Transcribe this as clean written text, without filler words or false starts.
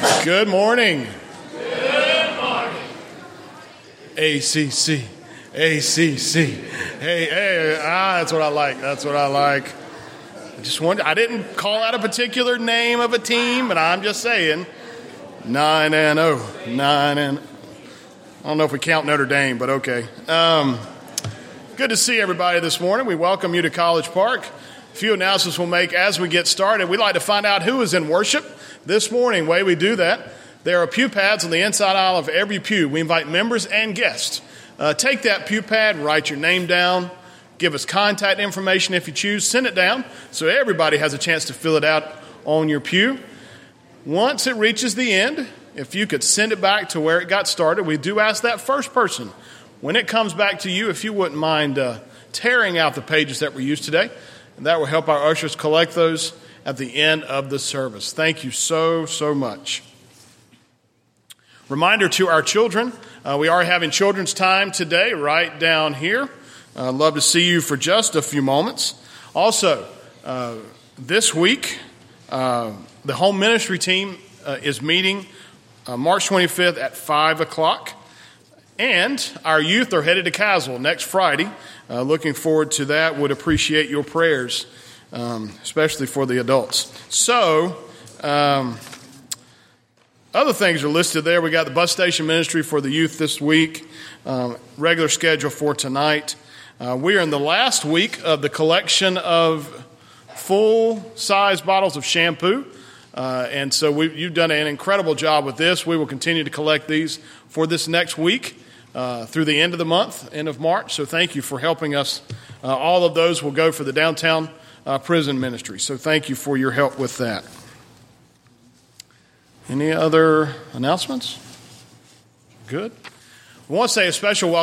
Good morning. Good morning. ACC. Hey, that's what I like. I didn't call out a particular name of a team, but I'm just saying 9-0. I don't know if we count Notre Dame, but okay. Good to see everybody this morning. We welcome you to College Park. A few announcements we'll make as we get started. We'd like to find out who is in worship this morning. The way we do that, there are pew pads on the inside aisle of every pew. We invite members and guests. Take that pew pad, write your name down, give us contact information if you choose, send it down so everybody has a chance to fill it out on your pew. Once it reaches the end, if you could send it back to where it got started, we do ask that first person, when it comes back to you, if you wouldn't mind tearing out the pages that were used today, and that will help our ushers collect those at the end of the service. Thank you so much. Reminder to our children, we are having children's time today right down here. I'd love to see you for just a few moments. Also, this week, the home ministry team is meeting March 25th at 5 o'clock. And our youth are headed to Caswell next Friday. Looking forward to that. Would appreciate your prayers, especially for the adults. So, other things are listed there. We got the bus station ministry for the youth this week, regular schedule for tonight. We are in the last week of the collection of full-size bottles of shampoo. And so you've done an incredible job with this. We will continue to collect these for this next week through the end of the month, end of March. So thank you for helping us. All of those will go for the downtown prison ministry. So thank you for your help with that. Any other announcements? Good. I want to say a special welcome